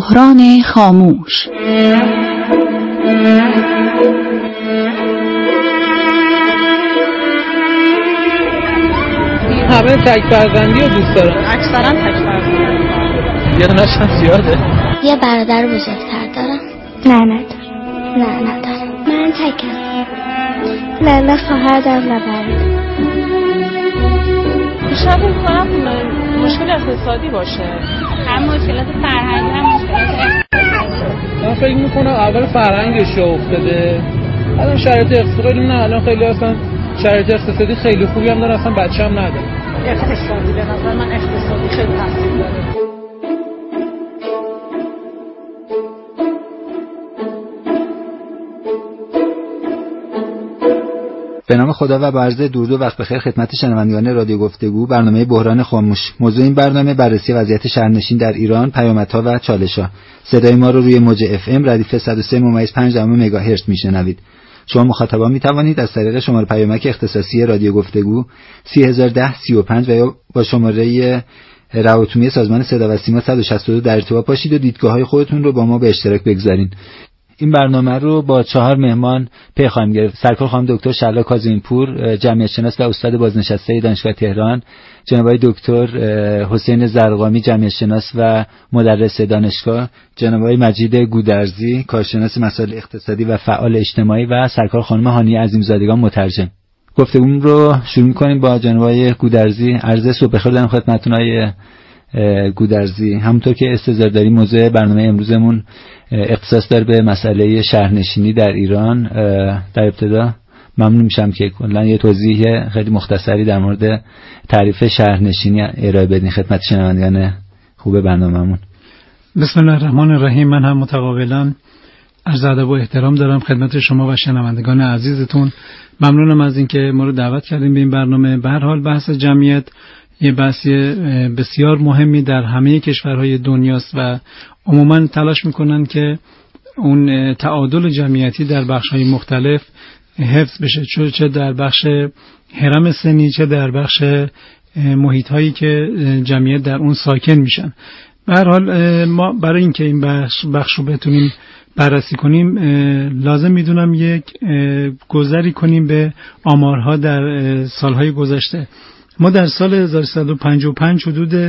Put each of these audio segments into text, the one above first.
بحران خاموش. همه تک فرزندی رو دوست دارن. اکثرا تک فرزندی. یه دونش هم زیاده. یه برادر بزرگتر دارم. نه ندارم. نه ندارم. من تکم. نه خواهر دارم نه برادر. بیشتر فکر کنم مشکل اقتصادی باشه. هم مشکلات فرهنگی هم مشکلات من فکر میکنم اول فرهنگش افتاده. الان شرایط اقتصادی نه، الان خیلی اصلا شرایط اقتصادی خیلی خوبی هم دارن، اصلا بچه‌م نداره. اقتصادی به نظر من اقتصادی خیلی تاثیر داره. به نام خدا و با عرض درود و وقت بخیر خدمت شنوندگان رادیو گفتگو، برنامه بحران خاموش. موضوع این برنامه بررسی وضعیت شهرنشین در ایران، پیامدها و چالش‌ها. صدای ما رو روی موج FM ردیف 103.5 مگاهرتز میشنوید. شما مخاطبان می توانید از طریق شماره پیامک اختصاصی رادیو گفتگو 301035 و یا با شماره رهاتومی سازمان صدا و سیما 162 در ارتباط باشید و دیدگاه‌های خودتون رو با ما به اشتراک بگذارین. این برنامه رو با 4 مهمان پی خواهیم گرفت. سرکار خانم دکتر شلا کاظمی‌پور، جمعیت شناس و استاد بازنشسته دانشگاه تهران، جناب آقای دکتر حسین زرقامی، جمعیت شناس و مدرس دانشگاه، جناب آقای مجید گودرزی، کارشناس مسائل اقتصادی و فعال اجتماعی و سرکار خانم هانی عظیمزادگان، مترجم. گفتگومون رو شروع می‌کنیم با جناب آقای گودرزی. عرض صبح بخیر دارم خدمتتون آقای گودرزی. همونطور که استظهار داریم موضوع برنامه امروزمون اختصاص داره به مسئله شهرنشینی در ایران. در ابتدا ممنون میشم که کلا یه توضیح خیلی مختصری در مورد تعریف شهرنشینی ارائه بدین خدمت شنوندگان خوب برنامه‌مون. بسم الله الرحمن الرحیم. من هم متقابلا عرض ادب و احترام دارم خدمت شما و شنوندگان عزیزتون. ممنونم از اینکه ما رو دعوت کردیم به این برنامه. به هر حال بحث جمعیت یه بحث بسیار مهمی در همه کشورهای دنیاست و عموما تلاش میکنن که اون تعادل جمعیتی در بخش‌های مختلف حفظ بشه، چه در بخش هرم سنی چه در بخش محیط‌هایی که جمعیت در اون ساکن میشن. به هر حال ما برای اینکه این بخش رو بتونیم بررسی کنیم لازم میدونم یک گذری کنیم به آمارها در سالهای گذشته. ما در سال 1355 حدود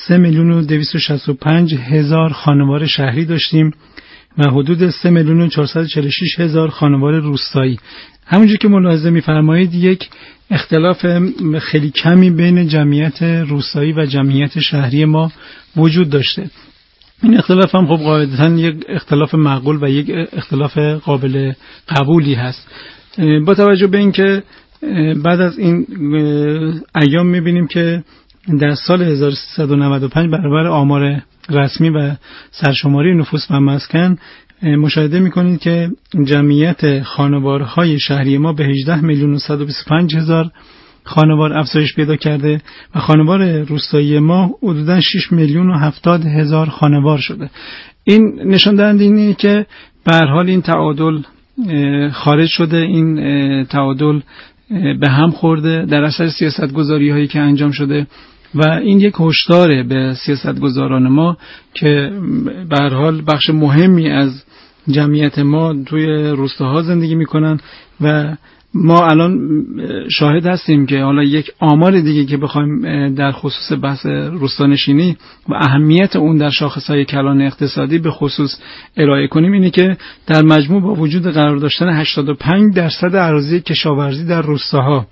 3,265,000 خانوار شهری داشتیم و حدود 3,446,000 خانوار روستایی. همونجور که ملاحظه می‌فرمایید یک اختلاف خیلی کمی بین جمعیت روستایی و جمعیت شهری ما وجود داشته. این اختلاف هم خب قاعدتاً یک اختلاف معقول و یک اختلاف قابل قبولی هست. با توجه به اینکه بعد از این ایام می‌بینیم که در سال 1395 برابر آمار رسمی و سرشماری نفوس و مسکن مشاهده می‌کنید که جمعیت خانوارهای شهری ما به 18,125,000 خانوار افزایش پیدا کرده و خانوار روستایی ما حدوداً 6,070,000 خانوار شده. این نشان دهنده اینه که به هر حال این تعادل خارج شده، این تعادل به هم خورده در اثر سیاستگذاری هایی که انجام شده و این یک هشدار به سیاستگزاران ما که به هر حال بخش مهمی از جمعیت ما توی روستاها زندگی میکنن و ما الان شاهد هستیم که حالا یک آمار دیگه که بخوایم در خصوص بحث روستانشینی و اهمیت اون در شاخصهای کلان اقتصادی به خصوص ارائه کنیم اینه که در مجموع با وجود قرار داشتن 85% اراضی کشاورزی در روستاها،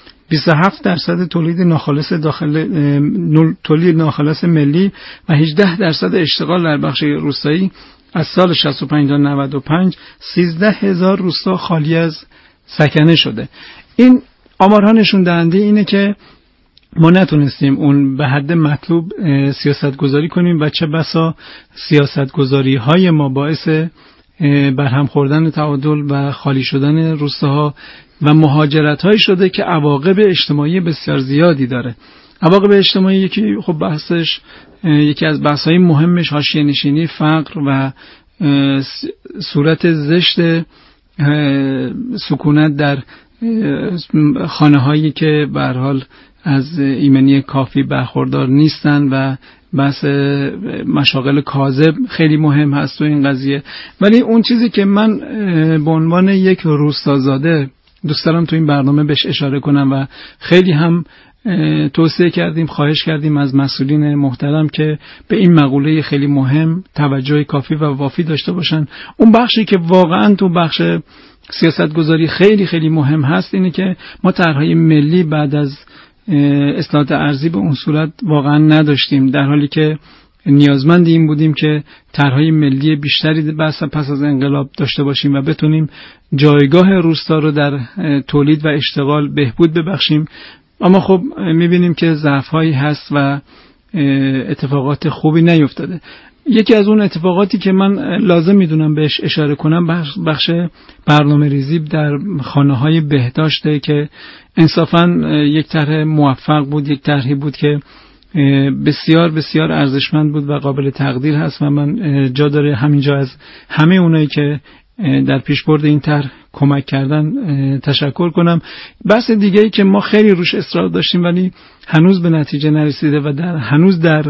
27% تولید ناخالص تولید ناخالص ملی و 18% اشتغال در بخش روستایی، از سال 65 تا 95 13,000 روستا خالی از سکنه شده. این آمارها نشون دهنده اینه که ما نتونستیم اون به حد مطلوب سیاست گذاری کنیم و چه بسا سیاست گذاری های ما باعث برهم خوردن تعادل و خالی شدن روستاها و مهاجرت های شده که عواقب اجتماعی بسیار زیادی داره. عواقب اجتماعی یکی از بحث‌های مهمش حاشیه نشینی، فقر و صورت زشت سکونت در خانه‌هایی که به هر حال از ایمنی کافی برخوردار نیستن و بحث مشاغل کاذب خیلی مهم هست تو این قضیه. ولی اون چیزی که من به عنوان یک روستازاده دوست دارم تو این برنامه بهش اشاره کنم و خیلی هم توصیه کردیم، خواهش کردیم از مسئولین محترم که به این مقوله خیلی مهم توجه کافی و وافی داشته باشن. اون بخشی که واقعا تو بخش سیاستگذاری خیلی خیلی مهم هست اینه که ما طرحهای ملی بعد از اصلاحات ارضی به اون صورت واقعا نداشتیم، در حالی که نیازمند این بودیم که طرحهای ملی بیشتری پس از انقلاب داشته باشیم و بتونیم جایگاه روستا رو در تولید و اشتغال بهبود ببخشیم. اما خب میبینیم که ضعف‌هایی هست و اتفاقات خوبی نیفتاده. یکی از اون اتفاقاتی که من لازم میدونم بهش اشاره کنم بخش برنامه ریزی در خانه‌های بهداشته که انصافاً یک طرح موفق بود، یک طرحی بود که بسیار بسیار ارزشمند بود و قابل تقدیر هست و من جا داره همینجا از همه اونایی که در پیشبرد این طرح کمک کردن تشکر کنم. بحث دیگه‌ای که ما خیلی روش اصرار داشتیم ولی هنوز به نتیجه نرسیده و هنوز در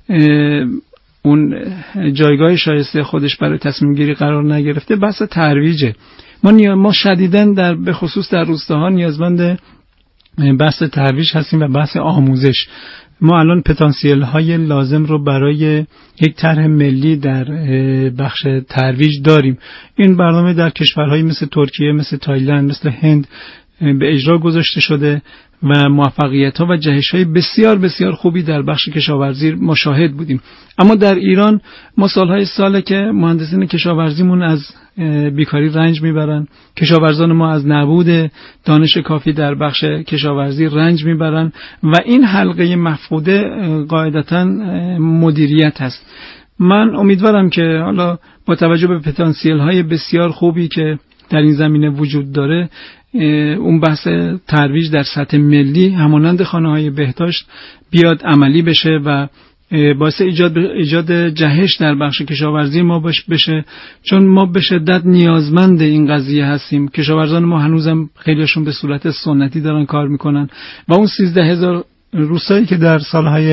اون جایگاه شایسته خودش برای تصمیم گیری قرار نگرفته، بحث ترویجه. ما شدیداً به خصوص در روستاها نیازمند بحث ترویج هستیم و بحث آموزش. ما الان پتانسیل های لازم رو برای یک طرح ملی در بخش ترویج داریم. این برنامه در کشورهایی مثل ترکیه، مثل تایلند، مثل هند به اجرا گذاشته شده و موفقیت ها و جهش های بسیار بسیار خوبی در بخش کشاورزی مشاهد بودیم. اما در ایران ما ساله که مهندسین کشاورزیمون از بیکاری رنج میبرن، کشاورزان ما از نبود دانش کافی در بخش کشاورزی رنج میبرن و این حلقه مفقوده قاعدتاً مدیریت هست. من امیدوارم که حالا با توجه به پتانسیل های بسیار خوبی که در این زمینه وجود داره، اون بحث ترویج در سطح ملی همانند خانه‌های بهداشت بیاد عملی بشه و باعث ایجاد جهش در بخش کشاورزی ما بشه، چون ما به شدت نیازمند این قضیه هستیم. کشاورزان ما هنوزم خیلیشون به صورت سنتی دارن کار میکنن و اون 13,000 روستایی که در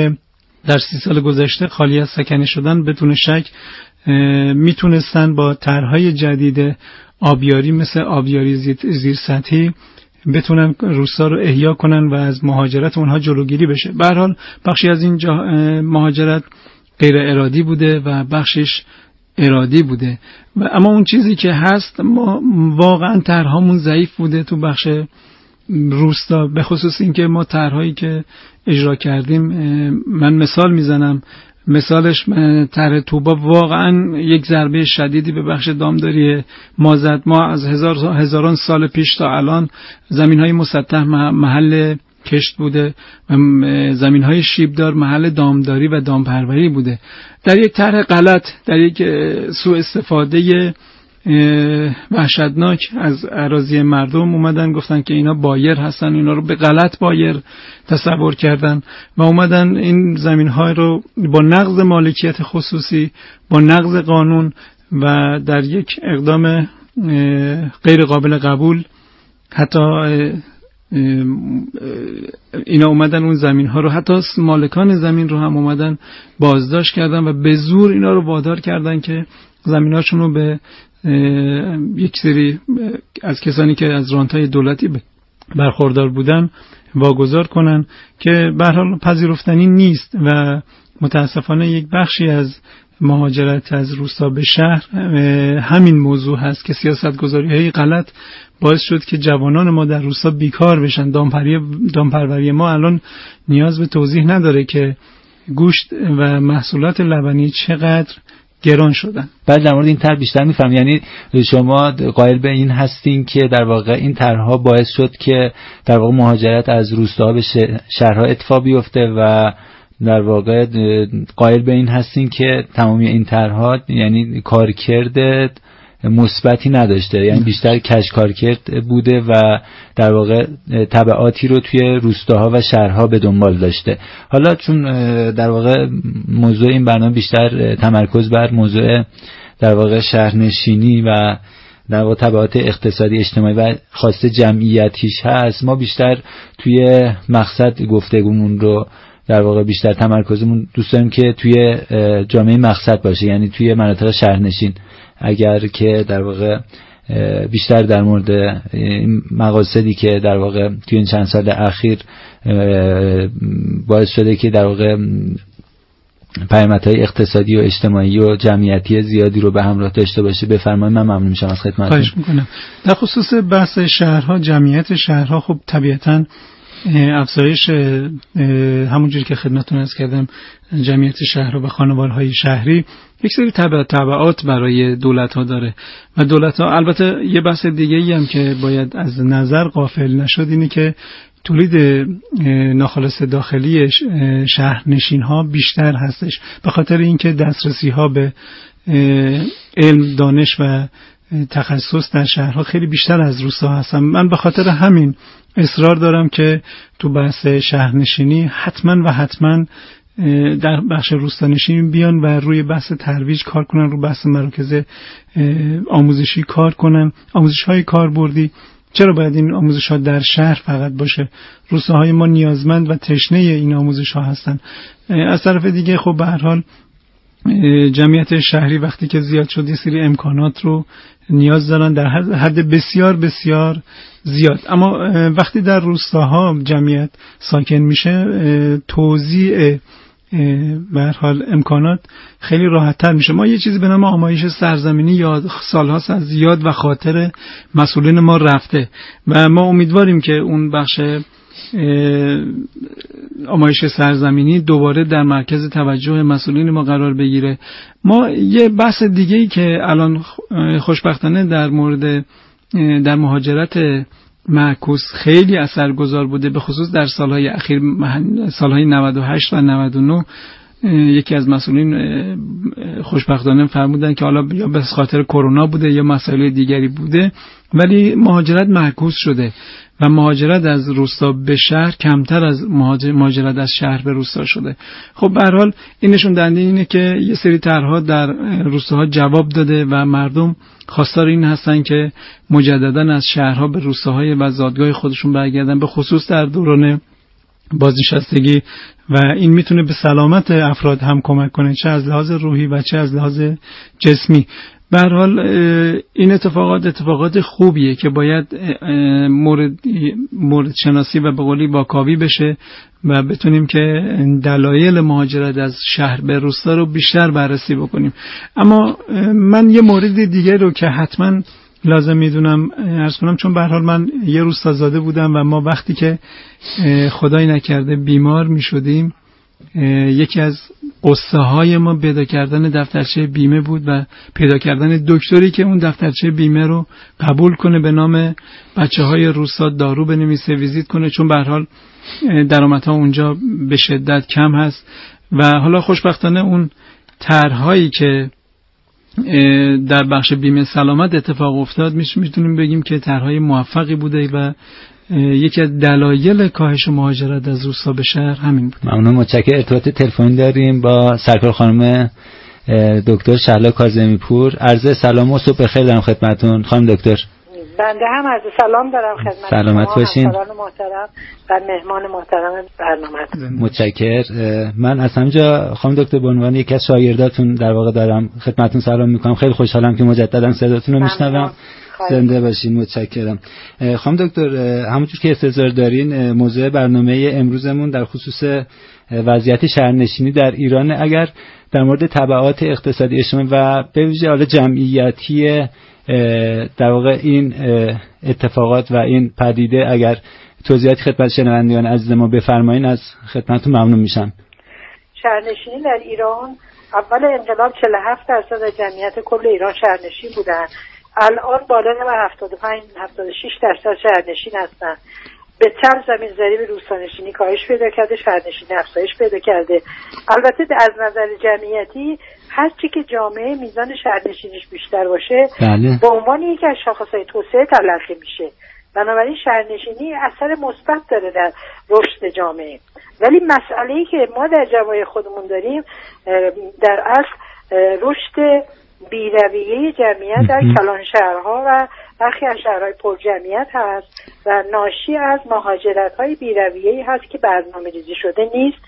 30 سال گذشته خالی از سکنه شدن بدون شک میتونستن با طرحهای جدید آبیاری مثل آبیاری زیر سطحی بتونن روستا رو احیا کنن و از مهاجرت اونها جلوگیری بشه. به هر حال بخشی از این مهاجرت غیر ارادی بوده و بخشش ارادی بوده و اما اون چیزی که هست ما واقعا طرحمون ضعیف بوده تو بخش روستا، به خصوص اینکه ما طرحایی که اجرا کردیم، من مثال میزنم، مثالش طرح طوبا واقعا یک ضربه شدیدی به بخش دامداری ما زد. ما از هزاران سال پیش تا الان زمین‌های مسطح محل کشت بوده و زمین‌های شیبدار محل دامداری و دامپروری بوده. در یک طرح غلط، در یک سوء استفاده وحشتناک از اراضی مردم اومدن گفتن که اینا بایر هستن، اینا رو به غلط بایر تصور کردن و اومدن این زمین‌ها رو با نقض مالکیت خصوصی، با نقض قانون و در یک اقدام غیر قابل قبول، حتی اینا اومدن اون زمین‌ها رو، حتی مالکان زمین رو هم اومدن بازداشت کردن و به زور اینا رو وادار کردن که زمین‌هاشون رو به یک سری از کسانی که از رانت‌های دولتی برخوردار بودن واگذار کنن که به هر حال پذیرفتنی نیست و متاسفانه یک بخشی از مهاجرت از روستا به شهر همین موضوع هست که سیاست‌گذاری‌های غلط باعث شد که جوانان ما در روستا بیکار بشن. دامپروری ما الان نیاز به توضیح نداره که گوشت و محصولات لبنی چقدر گران شدن. بعد در مورد این طرح بیشتر میفهم، یعنی شما قائل به این هستین که در واقع این طرح‌ها باعث شد که در واقع مهاجرت از روستاها به شهرها اتفاق بیفته و در واقع قائل به این هستین که تمامی این طرح‌ها یعنی کارکرد مثبتی نداشته، یعنی بیشتر کج کارکرد بوده و در واقع تبعاتی رو توی روستاها و شهرها به دنبال داشته. حالا چون در واقع موضوع این برنامه بیشتر تمرکز بر موضوع در واقع شهرنشینی و در واقع تبعات اقتصادی اجتماعی و خاصه جمعیتیش هست، ما بیشتر توی مقصد گفتگومون رو در واقع بیشتر تمرکزمون دوست داریم که توی جامعه مقصد باشه، یعنی توی مناطق شهرنشین، اگر که در واقع بیشتر در مورد مقاصدی که در واقع توی این چند سال اخیر باعث شده که در واقع پیامدهای اقتصادی و اجتماعی و جمعیتی زیادی رو به همراه داشته باشه بفرمایید. من ممنون میشم از خدمتتون. خواهش میکنم. در خصوص بحث شهرها، جمعیت شهرها خب طبیعتاً افزایش همونجوری که خدمتتون عرض کردم جمعیت شهرها و خانوارهای شهری یک سری تبعات برای دولت‌ها داره و دولت‌ها البته یه بحث دیگه‌ای هم که باید از نظر غافل نشد اینه که تولید ناخالص داخلی شهرنشین‌ها بیشتر هستش به خاطر اینکه دسترسی‌ها به علم، دانش و تخصص در شهرها خیلی بیشتر از روستاها هستن. من به خاطر همین اصرار دارم که تو بحث شهرنشینی حتما در بخش روستانشینی بیان و روی بحث ترویج کار کنن، روی بحث مراکز آموزشی کار کنن، آموزش‌های کاربردی. چرا باید این آموزش‌ها در شهر فقط باشه؟ روستاهای ما نیازمند و تشنه این آموزش‌ها هستن. از طرف دیگه خب به هر حال جمعیت شهری وقتی که زیاد شد یه سری امکانات رو نیاز دارن در حد بسیار بسیار زیاد، اما وقتی در روستاها جمعیت ساکن میشه توزیع به هر حال امکانات خیلی راحت‌تر میشه. ما یه چیزی به نام آمایش سرزمینی یا سال‌هاست از یاد و خاطر مسئولین ما رفته و ما امیدواریم که اون بخش آمایش سرزمینی دوباره در مرکز توجه مسئولین ما قرار بگیره. ما یه بحث دیگه‌ای که الان خوشبختانه در مهاجرت معکوس خیلی اثرگذار بوده، به خصوص در سالهای اخیر، سالهای 98 و 99 یکی از مسئولین خوشبختانه فرمودن که حالا یا به خاطر کرونا بوده یا مسائل دیگری بوده ولی مهاجرت معکوس شده و مهاجرت از روستا به شهر کمتر از مهاجرت از شهر به روستا شده. خب به هر حال این نشون دهنده اینه که یه سری طرح‌ها در روستاها جواب داده و مردم خواستار این هستن که مجددا از شهرها به روستاهای و زادگاه خودشون برگردن، به خصوص در دوران بازنشستگی و این میتونه به سلامت افراد هم کمک کنه، چه از لحاظ روحی و چه از لحاظ جسمی. به هر حال این اتفاقات خوبیه که باید مورد شناسی و به قولی واکاوی بشه و بتونیم که دلایل مهاجرت از شهر به روستا رو بیشتر بررسی بکنیم. اما من یه مورد دیگه رو که حتما لازم میدونم عرض کنم، چون به هر حال من یه روستازاده بودم و ما وقتی که خدای نکرده بیمار میشدیم یکی از قصه های ما پیدا کردن دفترچه بیمه بود و پیدا کردن دکتری که اون دفترچه بیمه رو قبول کنه به نام بچه های روستا دارو بنویسه، ویزیت کنه، چون به هر حال درآمدها اونجا به شدت کم هست. و حالا خوشبختانه اون طرح‌هایی که در بخش بیمه سلامت اتفاق افتاد میتونیم بگیم که طرح‌های موفقی بوده و یکی از دلایل کاهش مهاجرت از روستا به شهر همین بود. ممنون. متشکرم. ارتباط تلفنی داریم با سرکار خانم دکتر شهلا کاظمی پور. عرض سلام و صبح بخیر دارم خدمتتون خانم دکتر. بنده هم عرض سلام دارم خدمت سلامت باشین. محترم و مهمان محترم برنامه. متشکرم. من از همینجا خانم دکتر به عنوان یکی از شاگرداتون در واقع دارم خدمتتون سلام میکنم. خیلی خوشحالم که مجددا صداتون رو میشنوم. زنده باشین. متشکرم. خانم دکتر، همونجور که انتظار دارین موضوع برنامه امروزمون در خصوص وضعیت شهرنشینی در ایران، اگر در مورد تبعات اقتصادی اجتماعی و به ویژه حال جمعیتی در واقع این اتفاقات و این پدیده اگر توضیحات خدمت شنوندگان عزیز ما بفرمایین از خدمتتون ممنون میشم. شهرنشینی در ایران اول انقلاب 47% از جمعیت کل ایران شهرنشین بودن، الان بالای 75-76% شهرنشین هستن. به تر زمین ضریب روستانشینی کاهش پیدا کرده، شهرنشینی افزایش پیدا کرده. البته از نظر جمعیتی هر چی که جامعه میزان شهرنشینیش بیشتر باشه بله. به عنوان یکی از شاخصهای توسعه تلقی میشه. بنابراین شهرنشینی اثر مثبت داره در رشد جامعه. ولی مسئله‌ای که ما در جامعه خودمون داریم در اصل رشد بی‌رویه جمعیت در کلان شهرها و برخی از شهرهای پر جمعیت هست و ناشی از مهاجرت‌های بی‌رویه‌ای هست که برنامه‌ریزی شده نیست.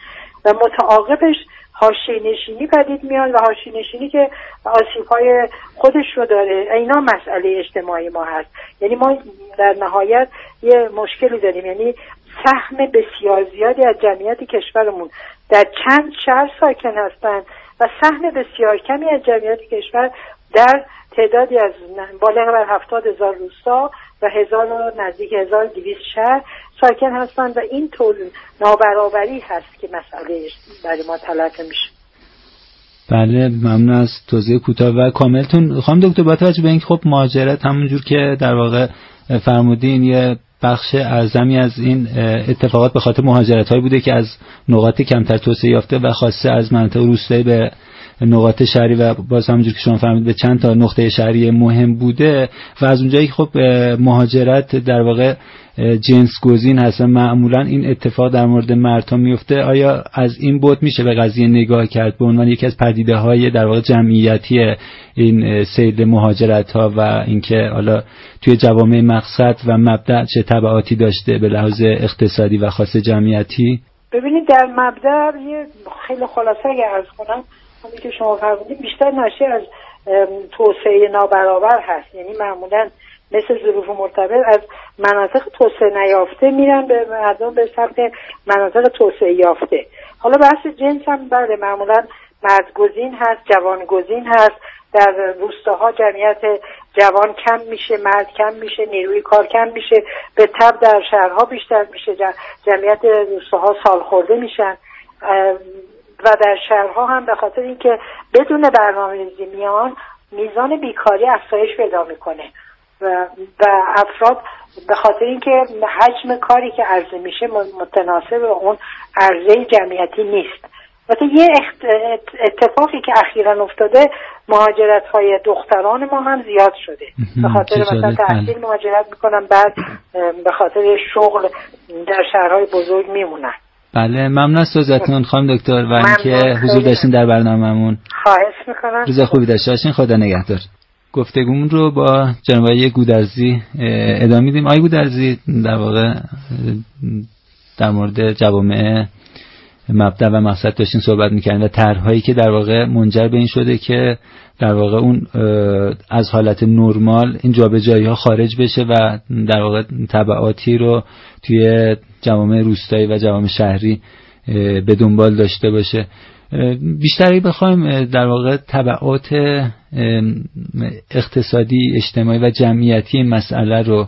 و متعاقبش حاشیه نشینی پدید میاد و حاشیه نشینی که آسیب‌های خودش رو داره. اینا مسئله اجتماعی ما هست. یعنی ما در نهایت یه مشکلی داریم، یعنی سهم بسیار زیادی از جمعیت کشورمون در چند شهر ساکن هستند و سهم بسیار کمی از جمعیت کشور در تعدادی از بالغ بر 70,000 روستا و نزدیک 1200 شهر ساکن هستند و این طول نابرابری هست که مسئله برای ما تلقی میشه. بله، ممنون از توضیح کوتاه و کاملتون. خانم دکتر، با توجه به اینکه خب مهاجرت همونجور که در واقع فرمودین یه بخش اعظمی از این اتفاقات به خاطر مهاجرت‌هایی بوده که از نقاط کمتر توسعه یافته و خاصه از مناطق روستایی به نقاط شهری و باز همونجور که شما فرمودید به چند تا نقطه شهری مهم بوده و از اونجایی که خب مهاجرت در واقع جنس گزین هست و معمولا این اتفاق در مورد مردها میفته، آیا از این بعد میشه به قضیه نگاه کرد به عنوان یکی از پدیده‌های در واقع جمعیتی این سید مهاجرت‌ها و اینکه حالا توی جوامع مقصد و مبدأ چه تبعاتی داشته به لحاظ اقتصادی و خاص جمعیتی؟ ببینید در مبدأ یه خیلی خلاصه عرض کنم، همین که شما فرمودید بیشتر ناشی از توسعه نابرابر هست. یعنی معمولا مثل ظروف مرتبط از مناطق توسعه نیافته میرن به مردم به سمت مناطق توسعه یافته. حالا بحث جنس هم بله معمولا مردگزین هست، جوانگزین هست. در روستاها جمعیت جوان کم میشه، مرد کم میشه، نیروی کار کم میشه. به تبع در شهرها بیشتر میشه، جمعیت روستاها سالخورده میشن و در شهرها هم به خاطر اینکه بدون برنامه‌ریزی میان میزان بیکاری افزایش پیدا میکنه و افراد به خاطر اینکه حجم کاری که عرضه میشه متناسب با اون عرضه جمعیتی نیست. مثلا یه اتفاقی که اخیراً افتاده، مهاجرت‌های دختران ما هم زیاد شده. به خاطر مثلا تحصیل مهاجرت میکنن، بعد به خاطر شغل در شهرهای بزرگ میمونن. بله، ممنون از توضیحاتتون خانم دکتر و اینکه حضور داشتین در برنامه‌مون. خواهش میکنم. روز خوبی داشته باشین. خدا نگهدار. گفتگومون رو با جناب آقای گودرزی ادامه میدیم. آقای گودرزی در واقع در مورد جوامع مبدأ و مقصد داشتین صحبت می‌کردین و طرح‌هایی که در واقع منجر به این شده که در واقع اون از حالت نرمال این جابجایی‌ها خارج بشه و در واقع تبعاتی رو توی جوامع روستایی و جوامع شهری به دنبال داشته باشه. بیشتری بخوایم در واقع تبعات اقتصادی، اجتماعی و جمعیتی مسئله رو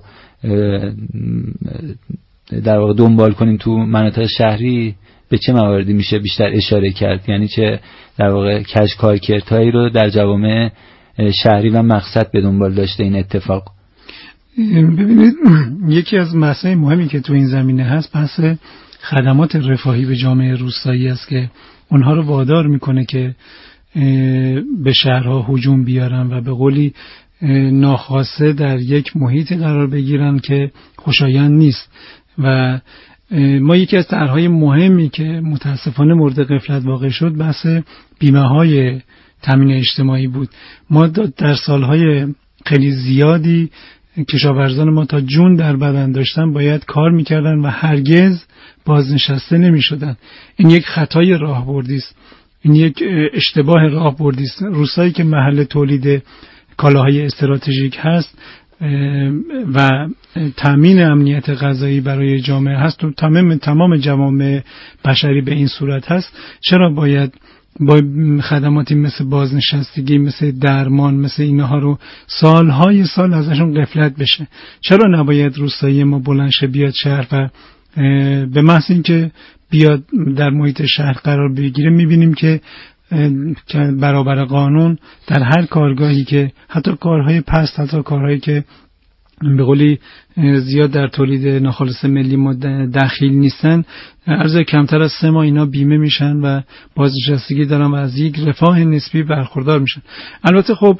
در واقع دنبال کنیم تو مناطق شهری، به چه مواردی میشه بیشتر اشاره کرد؟ یعنی چه در واقع کارکردهایی رو در جوامع شهری و مقصد به دنبال داشته این اتفاق؟ ببینید، یکی از مسائل مهمی که تو این زمینه هست بحث خدمات رفاهی به جامعه روستایی است که اونها رو وادار میکنه که به شهرها هجوم بیارن و به قولی ناخواسته در یک محیط قرار بگیرن که خوشایند نیست. و ما یکی از طرح‌های مهمی که متاسفانه مورد غفلت واقع شد بحث بیمه‌های تامین اجتماعی بود. ما در سالهای خیلی زیادی کشاورزان ما تا جون در بدن داشتن باید کار میکردن و هرگز بازنشسته نمیشدن. این یک خطای راهبردی است، این یک اشتباه راهبردی است. روستایی که محل تولید کالاهای استراتژیک هست و تامین امنیت غذایی برای جامعه هست و تمام جوامع بشری به این صورت هست، چرا باید با خدماتی مثل بازنشستگی، مثل درمان، مثل اینها رو سالهای سال ازشون غفلت بشه؟ چرا نباید روستایی ما بلند شه بیاد شهر و به محض اینکه بیاد در محیط شهر قرار بگیره میبینیم که برابر قانون در هر کارگاهی که حتی کارهای پست، حتی کارهایی که به قولی زیاد در تولید ناخالص ملی ما دخیل نیستن، عرض کمتر از 3 ماه اینا بیمه میشن و بازنشستگی دارن و از یک رفاه نسبی برخوردار میشن. البته خب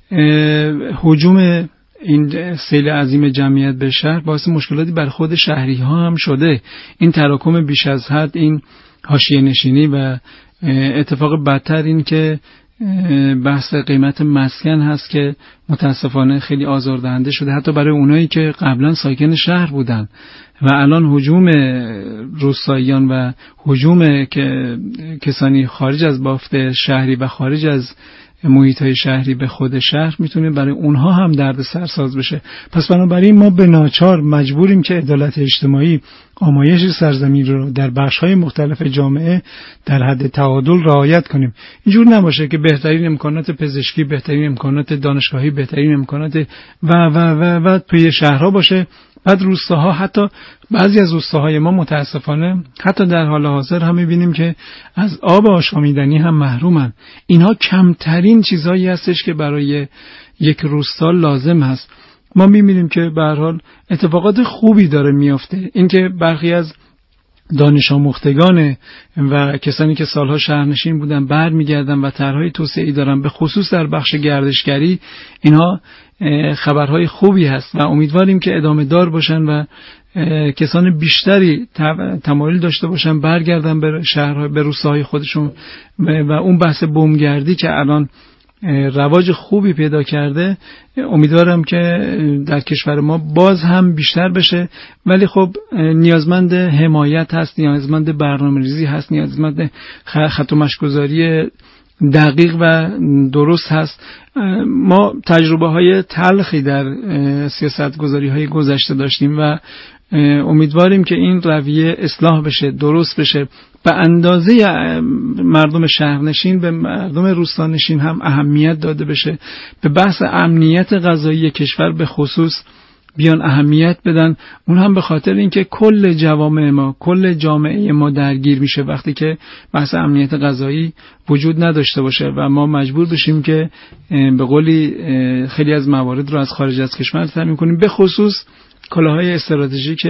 هجوم این سیل عظیم جمعیت به شهر باعث مشکلاتی بر خود شهری ها هم شده. این تراکم بیش از حد، این حاشیه نشینی و اتفاق بدتر این که بحث قیمت مسکن هست که متاسفانه خیلی آزاردهنده شده، حتی برای اونایی که قبلا ساکن شهر بودن و الان هجوم روستاییان و هجوم کسانی خارج از بافت شهری و خارج از محیط‌های شهری به خود شهر میتونه برای اونها هم درد سرساز بشه. پس بنابراین ما به ناچار مجبوریم که عدالت اجتماعی، آمایش سرزمین رو در بخش‌های مختلف جامعه در حد تعادل رعایت کنیم. اینجور نباشه که بهترین امکانات پزشکی، بهترین امکانات دانشگاهی، بهترین امکانات و توی شهرها باشه، بعد روستاها، حتی بعضی از روستاهای ما متاسفانه حتی در حال حاضر هم می‌بینیم که از آب آشامیدنی هم محرومن. اینها کمترین چیزایی هستش که برای یک روستا لازم هست. ما می‌بینیم که به هر حال اتفاقات خوبی داره میافته. اینکه برخی از دانش آموختگان و کسانی که سالها شهرنشین بودن برمیگردن و طرحهای توسعه‌ای دارن، به خصوص در بخش گردشگری، اینها خبرهای خوبی هست و امیدواریم که ادامه دار باشن و کسان بیشتری تمایل داشته باشن برگردن به شهرها، به روستاهای خودشون و اون بحث بومگردی که الان رواج خوبی پیدا کرده، امیدوارم که در کشور ما باز هم بیشتر بشه. ولی خب نیازمند حمایت هست، نیازمند برنامه‌ریزی هست، نیازمند خط و مشی‌گذاری دقیق و درست هست. ما تجربه های تلخی در سیاست گذاری های گذشته داشتیم و امیدواریم که این رویه اصلاح بشه، درست بشه، به اندازه مردم شهرنشین به مردم روستانشین هم اهمیت داده بشه. به بحث امنیت غذایی کشور به خصوص بیان اهمیت بدن، اون هم به خاطر اینکه کل جوامع ما، کل جامعه ما درگیر میشه وقتی که بحث امنیت غذایی وجود نداشته باشه و ما مجبور بشیم که به قولی خیلی از موارد رو از خارج از کشور تامین کنیم، به خصوص کالاهای استراتژیک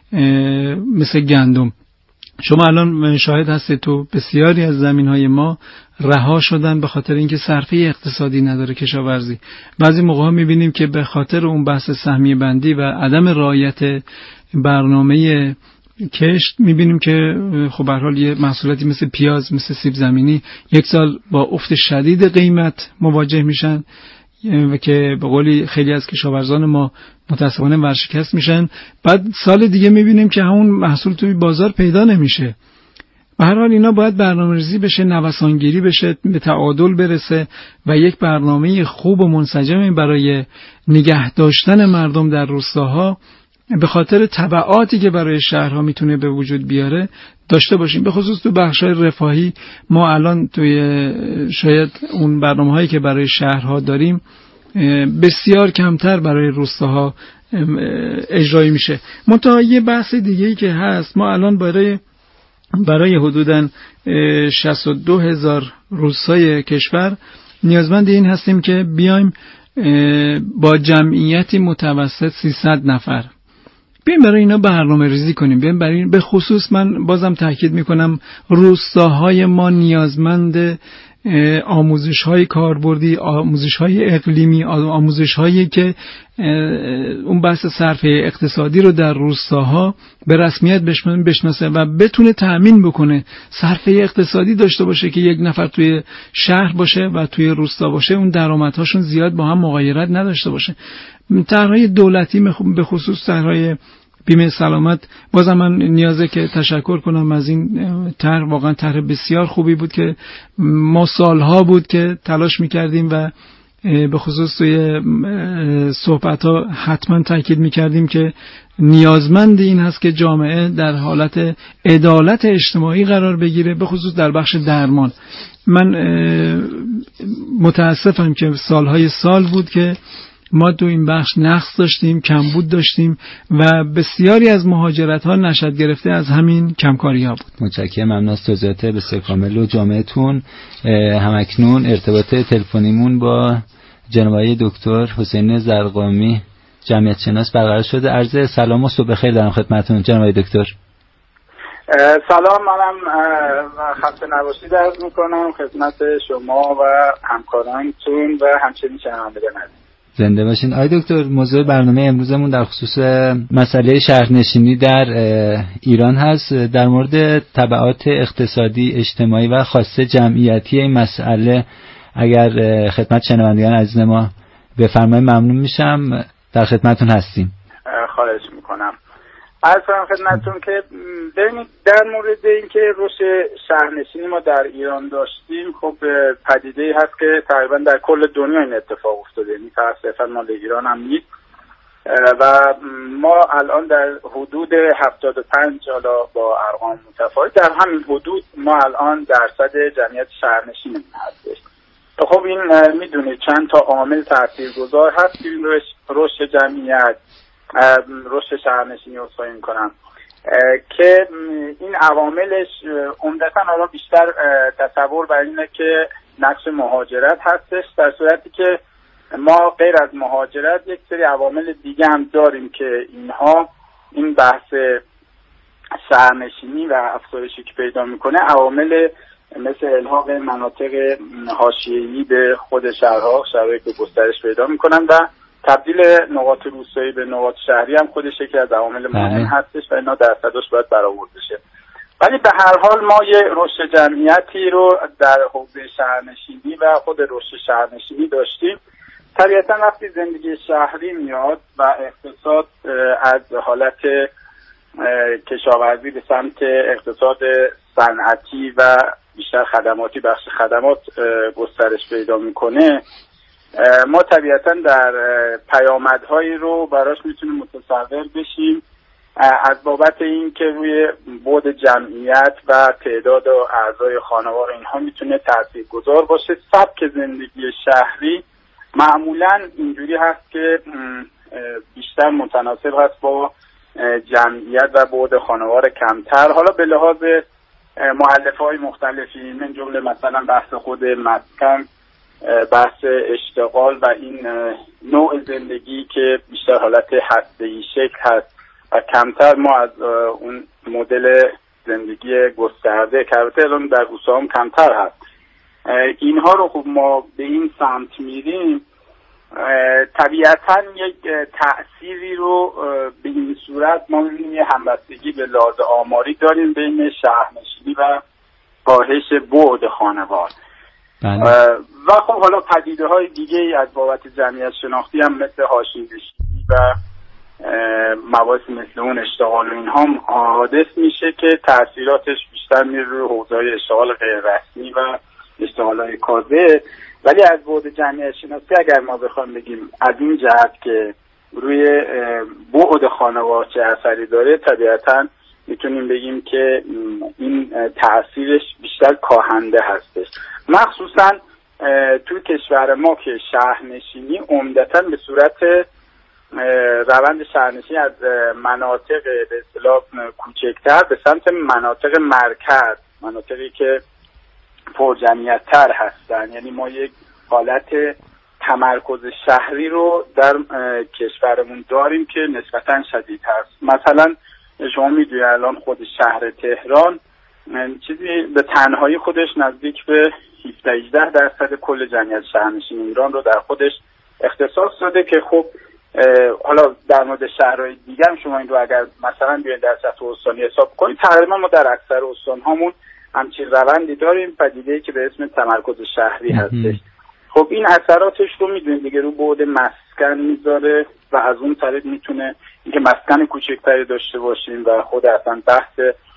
مثل گندم. شما الان شاهد هستید تو بسیاری از زمین‌های ما رها شدن به خاطر اینکه صرفه اقتصادی نداره کشاورزی. بعضی موقع‌ها می‌بینیم که به خاطر اون بحث سهمیه بندی و عدم رعایت برنامه کشت می‌بینیم که خب به هر حال یه محصولاتی مثل پیاز، مثل سیب زمینی یک سال با افت شدید قیمت مواجه میشن و که به قولی خیلی از کشاورزان ما متاسفانه ورشکست میشن. بعد سال دیگه میبینیم که همون محصول توی بازار پیدا نمیشه. به هر حال اینا باید برنامه‌ریزی بشه، نوسانگیری بشه، به تعادل برسه و یک برنامه خوب و منسجم برای نگه داشتن مردم در روستاها به خاطر تبعاتی که برای شهرها میتونه به وجود بیاره داشته باشیم. به خصوص تو بخش‌های رفاهی ما الان توی شاید اون برنامه‌هایی که برای شهرها داریم بسیار کمتر برای روستاها اجرایی میشه. منتها یه بحث دیگه‌ای که هست، ما الان برای حدوداً 62,000 روستای کشور نیازمند این هستیم که بیایم با جمعیتی متوسط 300 نفر بیایم برای اینا برنامه ریزی کنیم. بیایم برای به خصوص من بازم تاکید میکنم روستاهای ما نیازمند آموزش‌های کاربردی، آموزش‌های اقلیمی، آموزش‌هایی که اون بحث صرفه اقتصادی رو در روستاها به رسمیت بشناسه و بتونه تأمین بکنه صرفه اقتصادی داشته باشه که یک نفر توی شهر باشه و توی روستا باشه اون درآمدهاشون زیاد با هم مغایرت نداشته باشه. طرح‌های دولتی به خصوص طرح‌های بیمه سلامت، بازم من نیازه که تشکر کنم از این طرح. واقعا طرح بسیار خوبی بود که ما سالها بود که تلاش میکردیم و به خصوص توی صحبت‌ها حتما تاکید میکردیم که نیازمند این هست که جامعه در حالت عدالت اجتماعی قرار بگیره، به خصوص در بخش درمان. من متاسفم که سالهای سال بود که ما تو این بخش نقص داشتیم، کمبود داشتیم و بسیاری از مهاجرت‌ها نشأت گرفته از همین کمکاری‌ها بود. متشکرم، ممنون از توضیحات بسیار کامل و جامعتون. همکنون ارتباط تلفنیمون با جناب آقای دکتر حسین زرقامی جمعیت شناس برقرار شده. عرض سلام و صبح بخیر دارم خدمتتون جناب آقای دکتر. سلام، منم خسته نباشید عرض میکنم خدمت شما و همکارانتون و همچنین شنوندگان عزیز. زنده باشین. آقای دکتر، موضوع برنامه امروزمون در خصوص مسئله شهرنشینی در ایران هست. در مورد تبعات اقتصادی، اجتماعی و خاصه جمعیتی این مسئله اگر خدمت شنوندگان عزیز ما بفرمایید ممنون میشم. در خدمتتون هستیم. خواهش میکنم. عرض کنم خدمتتون که ببینید در مورد اینکه رشد شهرنشینی ما در ایران داشتیم، خب پدیده‌ای هست که تقریبا در کل دنیا این اتفاق افتاده، یعنی فقط صرفا مال ایران هم نیست و ما الان در حدود 75 حالا با ارقام متفاوت در همین حدود ما الان درصد جمعیت شهرنشین هستش. خب این میدونید چند تا عامل تاثیرگذار هست که این رشد جمعیت، رشد شهرنشینی اصلاحی میکنم که این عواملش عمدتاً حالا بیشتر تصور بر اینه که نقش مهاجرت هستش، در صورتی که ما غیر از مهاجرت یک سری عوامل دیگه هم داریم که اینها این بحث شهرنشینی و افزایشی که پیدا میکنه عوامل مثل الحاق مناطق حاشیه‌ای به خود شهرها، شهرهایی که گسترش پیدا میکنن و تبدیل نقاط روستایی به نقاط شهری هم خودش یکی از عوامل مهم هستش و اینا درصدش باید برآورده شه. ولی به هر حال ما یه رشد جمعیتی رو در حوزه شهرنشینی و خود رشد شهرنشینی داشتیم. طبیعتا وقتی زندگی شهری میاد و اقتصاد از حالت کشاورزی به سمت اقتصاد صنعتی و بیشتر خدماتی، بخش خدمات گسترش پیدا میکنه، ما طبیعتا در پیامدهایی رو براش میتونیم متصور بشیم از بابت این که روی بعد جمعیت و تعداد اعضای خانواده اینها میتونه تاثیرگذار باشه. سبک زندگی شهری معمولا اینجوری هست که بیشتر متناسب هست با جمعیت و بعد خانوار کمتر، حالا به لحاظ مؤلفه‌های مختلفی من جمله مثلا بحث خود مسکن، بحث اشتغال و این نوع زندگی که بیشتر حالت هسته‌ای شکل هست و کمتر ما از اون مدل زندگی گسترده که البته الان در روستا هم کمتر هست. اینها رو خب ما به این سمت میریم، طبیعتا یک تأثیری رو به این صورت ما می‌بینیم یه همبستگی به لحاظ آماری داریم بین شهرنشینی و کاهش بعد خانوار. و خب حالا پدیده‌های دیگه‌ای از بابت جمعیت شناختی هم مثل حاشیه‌نشینی و مباحث مثل اون اشتغال و اینها حادث میشه که تأثیراتش بیشتر میره روی حوزه‌های اشتغال غیر رسمی و اشتغال‌های کاذب. ولی از بعد جمعیت شناسی اگر ما بخوایم بگیم از این جهت که روی بعد خانوار چه اثری داره، طبیعتاً میتونیم بگیم که این تأثیرش بیشتر کاهنده هستش، مخصوصاً توی کشور ما که شهرنشینی عمدتاً به صورت روند شهرنشینی از مناطق به اصطلاح کوچکتر به سمت مناطق مرکز، مناطقی که پرجمعیت‌تر هستن، یعنی ما یک حالت تمرکز شهری رو در کشورمون داریم که نسبتاً شدید هست. مثلا شما میدونید الان خود شهر تهران چیزی به تنهایی خودش نزدیک به 17-18% کل جمعیت شهرنشین ایران رو در خودش اختصاص داده که خب حالا در مورد شهرهای دیگه هم شما این رو اگر مثلا بیاید در سطح استانی حساب کنید، تقریبا ما در اکثر استان‌هامون همچین روندی داریم، پدیده‌ای که به اسم تمرکز شهری هستش. خب این اثراتش رو میدونید دیگه رو بعد مسکن میذاره و از اون طریق میتونه اینکه مسکن کوچکتری داشته باشیم و خود اصلا بحث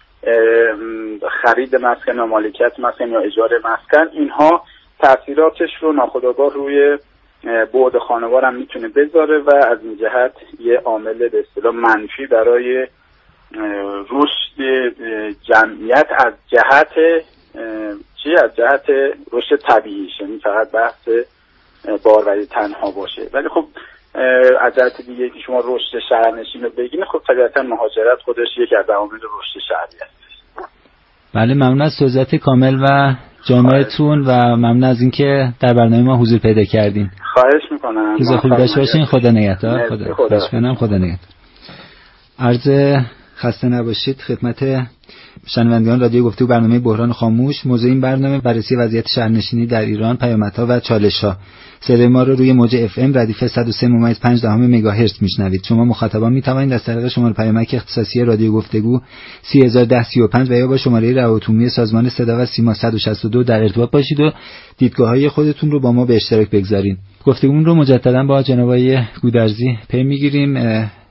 خرید مسکن و مالکیت مسکن یا اجاره مسکن، اینها تاثیراتش رو ناخودآگاه روی بعد خانوار هم میتونه بذاره و از این جهت یه عامل به اصطلاح منفی برای رشد جمعیت از جهت از جهت رشد طبیعی، یعنی فقط بحث باروری تنها باشه. ولی خب از جهت دیگه که شما رشد شهرنشین رو بگین، خب طبیعتا مهاجرت خودش یکی از عوامل رشد شهری است. بله، ممنون از توضیحات کامل و جامعتون و ممنون از اینکه در برنامه ما حضور پیدا کردین. خواهش میکنم. روز خوبی داشته باشین. خدا نگهدار. خدا نگهدار. عرض خسته نباشید. خدمت شنوندگان رادیو گفتگو برنامه بحران خاموش. موضوع این برنامه بررسی وضعیت شهرنشینی در ایران، پیامدها و چالش‌ها. صدای ما رو روی موج FM ردیف 103.5 مگاهرتز میشنوید. شما مخاطبان میتوانید از طریق شماره پیامک اختصاصی رادیو گفتگو 301035 و یا با شماره روابط عمومی سازمان صدا و سیما 162 در ارتباط باشید و دیدگاه‌های خودتون رو با ما به اشتراک بگذارید. گفتگومون رو مجددا با جناب آقای گودرزی پی میگیریم.